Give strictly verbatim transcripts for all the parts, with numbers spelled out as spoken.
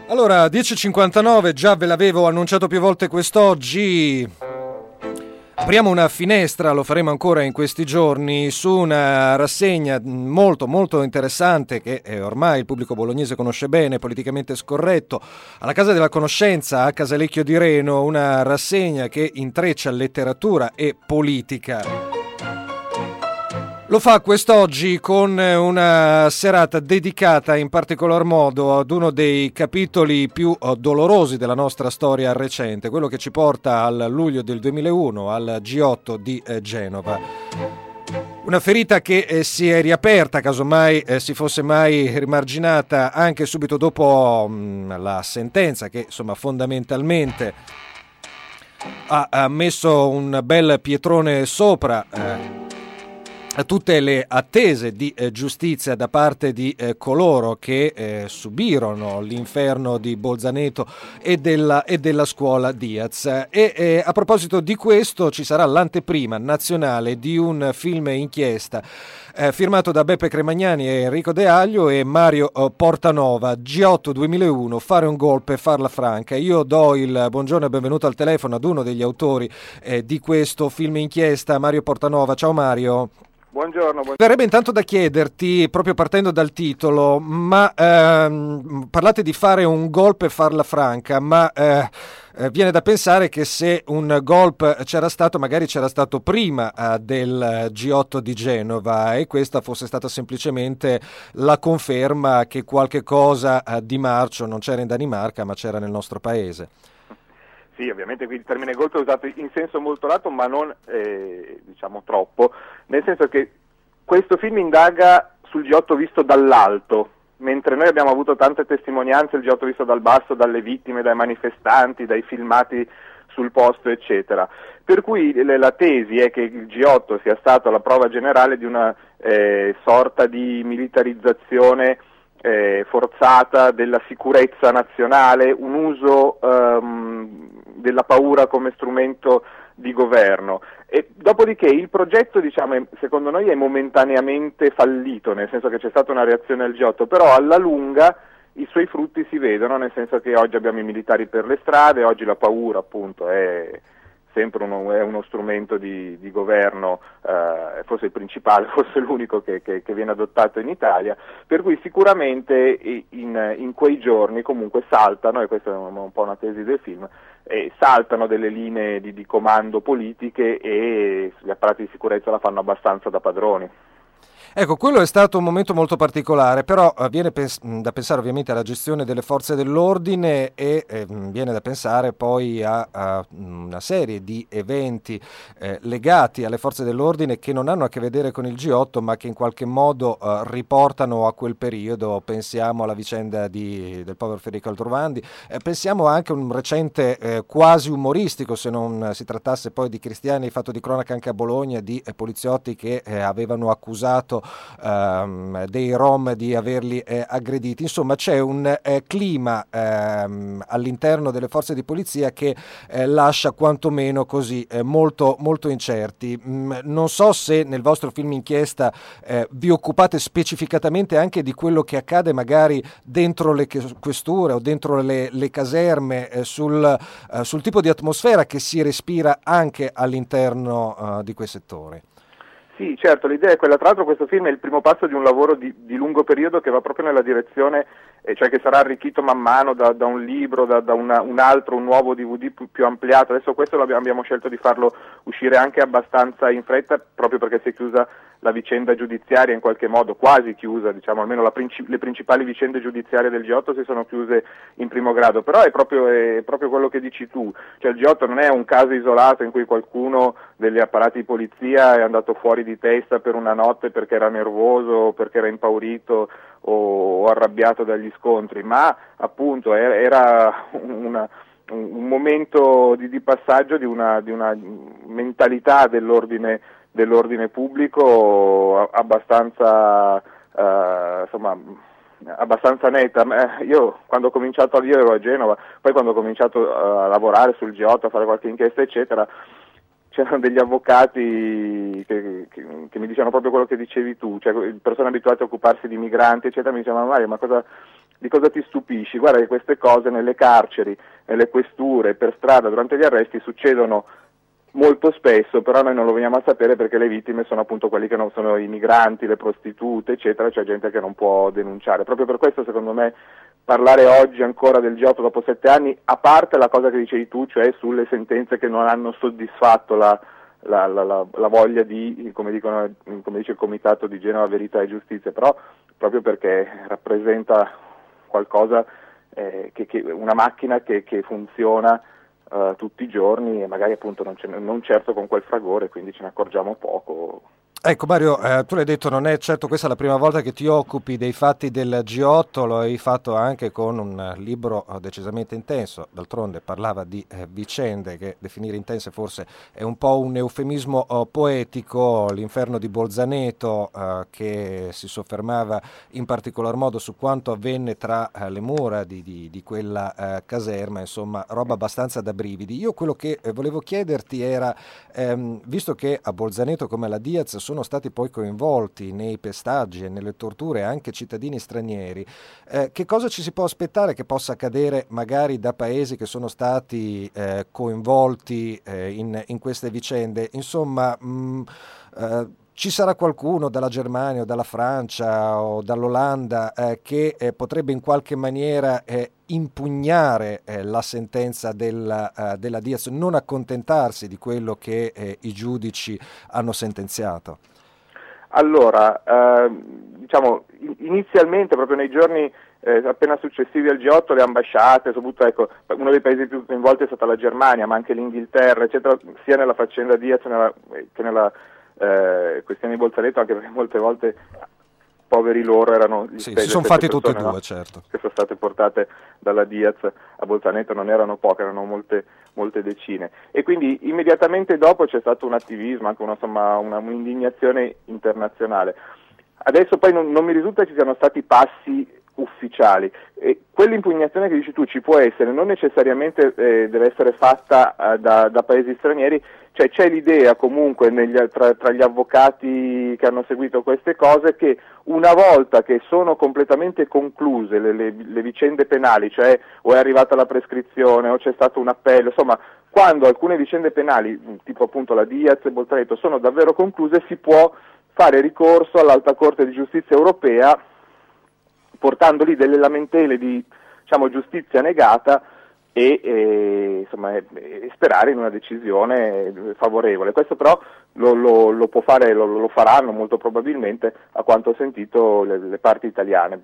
Allora, dieci e cinquantanove, già ve l'avevo annunciato più volte quest'oggi. Apriamo una finestra, lo faremo ancora in questi giorni, su una rassegna molto molto interessante che eh, ormai il pubblico bolognese conosce bene, politicamente scorretto, alla Casa della Conoscenza a Casalecchio di Reno, una rassegna che intreccia letteratura e politica. Lo fa quest'oggi con una serata dedicata in particolar modo ad uno dei capitoli più dolorosi della nostra storia recente, quello che ci porta al luglio del duemilauno al G otto di Genova. Una ferita che eh, si è riaperta, casomai eh, si fosse mai rimarginata, anche subito dopo mh, la sentenza che insomma fondamentalmente ha, ha messo un bel pietrone sopra eh, tutte le attese di eh, giustizia da parte di eh, coloro che eh, subirono l'inferno di Bolzaneto e della, e della scuola Diaz. E eh, a proposito di questo ci sarà l'anteprima nazionale di un film inchiesta eh, firmato da Beppe Cremagnani e Enrico De Aglio e Mario eh, Portanova, G otto duemilauno, fare un golpe e farla franca. Io do il buongiorno e benvenuto al telefono ad uno degli autori eh, di questo film inchiesta, Mario Portanova. Ciao Mario. Buongiorno, buongiorno. Verrebbe intanto da chiederti, proprio partendo dal titolo, ma ehm, parlate di fare un golpe e farla franca, ma eh, eh, viene da pensare che se un golpe c'era stato, magari c'era stato prima eh, del G otto di Genova e questa fosse stata semplicemente la conferma che qualche cosa eh, di marcio non c'era in Danimarca ma c'era nel nostro paese. Sì, ovviamente qui il termine golpe è usato in senso molto lato, ma non eh, diciamo troppo, nel senso che questo film indaga sul G otto visto dall'alto, mentre noi abbiamo avuto tante testimonianze, il G otto visto dal basso, dalle vittime, dai manifestanti, dai filmati sul posto, eccetera. Per cui la tesi è che il G otto sia stato la prova generale di una eh, sorta di militarizzazione Eh, forzata della sicurezza nazionale, un uso ehm, della paura come strumento di governo. E dopodiché il progetto, diciamo, è, secondo noi è momentaneamente fallito, nel senso che c'è stata una reazione al G otto, però alla lunga i suoi frutti si vedono, nel senso che oggi abbiamo i militari per le strade, oggi la paura appunto è sempre uno, è uno strumento di, di governo, eh, forse il principale, forse l'unico che, che, che viene adottato in Italia, per cui sicuramente in, in quei giorni comunque saltano, e questa è un, un po' una tesi del film, eh, saltano delle linee di, di comando politiche e gli apparati di sicurezza la fanno abbastanza da padroni. Ecco, quello è stato un momento molto particolare, però eh, viene pens- da pensare ovviamente alla gestione delle forze dell'ordine e eh, viene da pensare poi a, a una serie di eventi eh, legati alle forze dell'ordine che non hanno a che vedere con il G otto, ma che in qualche modo eh, riportano a quel periodo. Pensiamo alla vicenda di, del povero Federico Aldrovandi, eh, pensiamo anche a un recente eh, quasi umoristico, se non si trattasse poi di cristiani, fatto di cronaca anche a Bologna, di eh, poliziotti che eh, avevano accusato Um, dei Rom di averli eh, aggrediti. Insomma, c'è un eh, clima ehm, all'interno delle forze di polizia che eh, lascia quantomeno così eh, molto, molto incerti. Mm, non so se nel vostro film inchiesta eh, vi occupate specificatamente anche di quello che accade magari dentro le questure o dentro le, le caserme, eh, sul, eh, sul tipo di atmosfera che si respira anche all'interno eh, di quei settori. Sì, certo, l'idea è quella. Tra l'altro questo film è il primo passo di un lavoro di, di lungo periodo che va proprio nella direzione, eh, cioè che sarà arricchito man mano da, da un libro, da, da una, un altro, un nuovo D V D più, più ampliato. Adesso questo l'abbiamo, abbiamo scelto di farlo uscire anche abbastanza in fretta, proprio perché si è chiusa la vicenda giudiziaria in qualche modo, quasi chiusa, diciamo, almeno la princip- le principali vicende giudiziarie del G otto si sono chiuse in primo grado, però è proprio, è proprio quello che dici tu, cioè il G otto non è un caso isolato in cui qualcuno degli apparati di polizia è andato fuori di testa per una notte perché era nervoso, perché era impaurito o, o arrabbiato dagli scontri, ma appunto era, era una, un momento di, di passaggio di una, di una mentalità dell'ordine dell'ordine pubblico abbastanza eh, insomma abbastanza netta. Io quando ho cominciato, io ero a Genova, poi quando ho cominciato a lavorare sul G otto, a fare qualche inchiesta eccetera, c'erano degli avvocati che, che, che mi dicevano proprio quello che dicevi tu, cioè persone abituate a occuparsi di migranti eccetera, mi dicevano Mario, ma cosa di cosa ti stupisci? Guarda che queste cose nelle carceri, nelle questure, per strada, durante gli arresti succedono molto spesso, però noi non lo veniamo a sapere perché le vittime sono appunto quelli che non sono i migranti, le prostitute, eccetera, c'è gente che non può denunciare. Proprio per questo, secondo me, parlare oggi ancora del G otto dopo sette anni, a parte la cosa che dicevi tu, cioè sulle sentenze che non hanno soddisfatto la, la, la, la, la voglia di, come dicono, come dice il Comitato di Genova Verità e Giustizia, però proprio perché rappresenta qualcosa, eh, che, che una macchina che, che funziona Uh, tutti i giorni e magari appunto non, ce ne, non certo con quel fragore, quindi ce ne accorgiamo poco. Ecco Mario, eh, tu l'hai detto, non è certo questa la prima volta che ti occupi dei fatti del G otto, lo hai fatto anche con un libro decisamente intenso, d'altronde parlava di eh, vicende che definire intense forse è un po' un eufemismo oh, poetico, L'inferno di Bolzaneto, eh, che si soffermava in particolar modo su quanto avvenne tra eh, le mura di, di, di quella eh, caserma, insomma roba abbastanza da brividi. Io quello che eh, volevo chiederti era, ehm, visto che a Bolzaneto come alla Diaz sono stati poi coinvolti nei pestaggi e nelle torture anche cittadini stranieri, eh, che cosa ci si può aspettare che possa accadere magari da paesi che sono stati eh, coinvolti eh, in, in queste vicende? Insomma, mh, eh, ci sarà qualcuno dalla Germania o dalla Francia o dall'Olanda eh, che eh, potrebbe in qualche maniera eh, impugnare eh, la sentenza della, uh, della Diaz, non accontentarsi di quello che eh, i giudici hanno sentenziato? Allora, eh, diciamo, inizialmente, proprio nei giorni eh, appena successivi al G otto, le ambasciate, soprattutto ecco, uno dei paesi più coinvolti è stata la Germania, ma anche l'Inghilterra, eccetera, sia nella faccenda Diaz nella, che nella eh, questione di Bolzaneto, anche perché molte volte poveri loro erano gli sì, stessi, si sono fatti persone, tutti e due, no? certo, che sono state portate dalla Diaz a Bolzaneto, non erano poche, erano molte, molte decine, e quindi immediatamente dopo c'è stato un attivismo, anche una, insomma, una, un'indignazione internazionale. Adesso poi non, non mi risulta ci siano stati passi ufficiali, e quell'impugnazione che dici tu ci può essere, non necessariamente eh, deve essere fatta eh, da, da paesi stranieri, cioè c'è l'idea comunque negli, tra, tra gli avvocati che hanno seguito queste cose che una volta che sono completamente concluse le, le, le vicende penali, cioè o è arrivata la prescrizione o c'è stato un appello, insomma quando alcune vicende penali tipo appunto la Diaz e Bolzaneto sono davvero concluse, si può fare ricorso all'Alta Corte di Giustizia Europea portando lì delle lamentele di, diciamo, giustizia negata e, e, insomma, e, e sperare in una decisione favorevole. Questo però lo, lo, lo può fare, lo, lo faranno molto probabilmente, a quanto ho sentito, le, le parti italiane.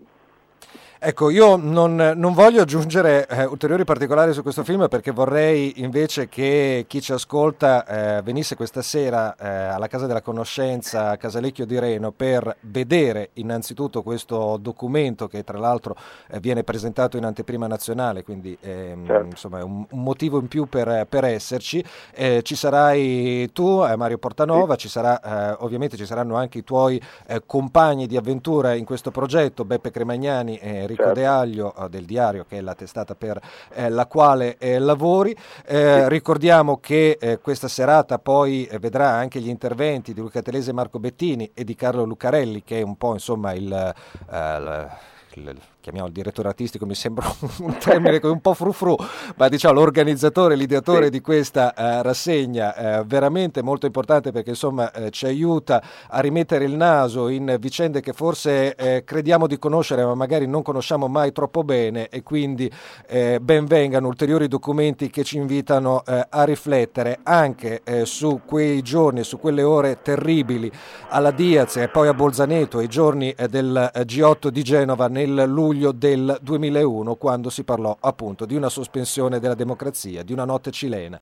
Ecco, io non, non voglio aggiungere eh, ulteriori particolari su questo film, perché vorrei invece che chi ci ascolta eh, venisse questa sera eh, alla Casa della Conoscenza a Casalecchio di Reno per vedere innanzitutto questo documento che tra l'altro eh, viene presentato in anteprima nazionale, quindi ehm, certo. insomma è un, un motivo in più per, per esserci. Eh, ci sarai tu, eh, Mario Portanova, sì. ci sarà eh, ovviamente ci saranno anche i tuoi eh, compagni di avventura in questo progetto, Beppe Cremagnani e Enrico certo. De Aglio eh, del Diario, che è la testata per eh, la quale eh, lavori. Eh, sì. Ricordiamo che eh, questa serata poi eh, vedrà anche gli interventi di Luca Telese e Marco Bettini e di Carlo Lucarelli, che è un po' insomma il, eh, il, il chiamiamo il direttore artistico, mi sembra un termine un po' frufru, ma diciamo l'organizzatore, l'ideatore sì. di questa uh, rassegna, uh, veramente molto importante, perché insomma uh, ci aiuta a rimettere il naso in vicende che forse uh, crediamo di conoscere, ma magari non conosciamo mai troppo bene, e quindi uh, ben vengano ulteriori documenti che ci invitano uh, a riflettere anche uh, su quei giorni, su quelle ore terribili alla Diaz e poi a Bolzaneto, ai giorni uh, del uh, G otto di Genova nel luglio del duemilauno, quando si parlò appunto di una sospensione della democrazia, di una notte cilena.